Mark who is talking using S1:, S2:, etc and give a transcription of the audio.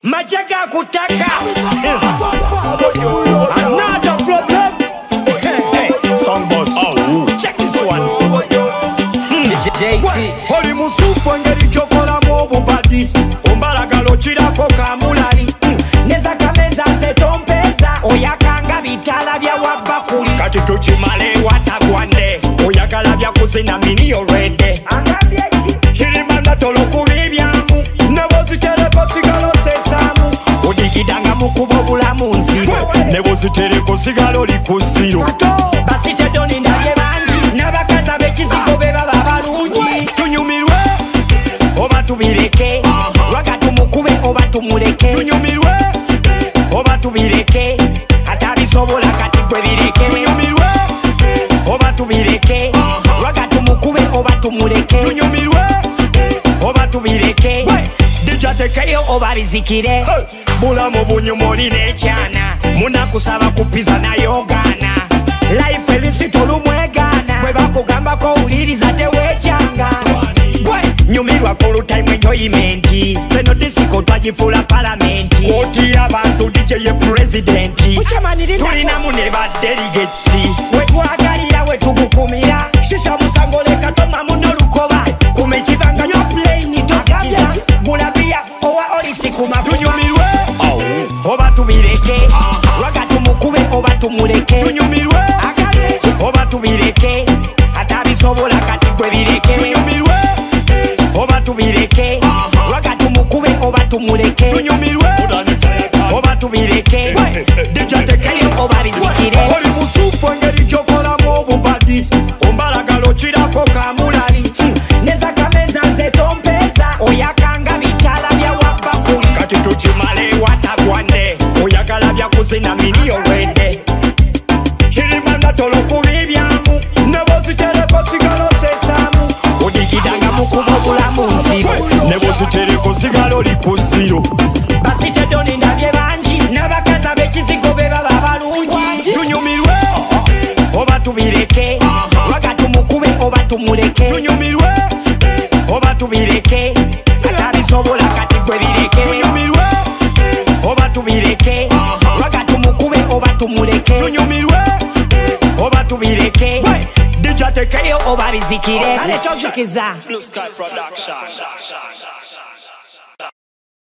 S1: Majaga kutaka another problem.
S2: Song boss.
S1: Oh, check this one.
S3: JT
S1: Oli musufu engeri chokola mu badi ombalagalo kirako kamulali neza kameza zetompeza oyakanga bitala bya wabakuli kati tukimale watagwande oyagala bya kuzina mini already kirimanda tolokubibyamu nebozitereko sigalo sesamu odigidanga mukubo bulamu nsiro nebozitereko sigalo likusiro basitedoni ndabye bangi nabakaza bekizigo beba babalungi tunyumirwe oba tubireke lwaka tumukube oba tumuleke tunyumirwe oba tubireke atabisobola kati gwe bireke tunyumirwe oba tubireke lwaka tumukube oba tumuleke tunyumirwe oba tubireke dijatekeyo oba bizikire bulamu bunyumoli nekyana munakusaba kupiza nayogana life elisito lumwegana bwe bakugambako uliriza tewejanga gwe nyumirwa full time enjoyment feno disiko twagifula palamenti koti y'abantu dijeye presidenti tulinamu ne badelegates wetwagalira wetugukumira shisha musango leka tomamu n'olukoba kumekibanga nyo plane tosikiza gulabia owa olisikuma tunyumirwe oba tubireke lwaga tumukube oba tumuleke tunyumirwe oba tubireke atabisobola kati gwe bireke tunyumirwe oba tubireke lwaga tumukube oba tumuleke tunyumirwe oba tubireke dijatekeyo oba bizikire oli musufu engeri gyokolamu obubadi ombalagalo kirako kamulali neza kameza nze tompeza oyakanga bitala bya wabakuli kati tukimale watagwande oyagala bya kuzina mini already kirimanda tolokubibyamu nebozitereko sigalo sesamu odigidanga mukubo bulamu nsiro nebozitereko sigalo likusiro basitedoni ndabye bangi nabakaza bekizigo beba babalungi tunyumirwe oba tubireke lwaga tumukube oba tumuleke tunyumirwe oba tubireke atabisobola kati gwe bireke tunyumirwe oba tubireke lwaga tumukube oba tumuleke tunyumirwe oba tubireke dijatekeyo oba bizikire ale tojukiza
S2: Blue Sky Production.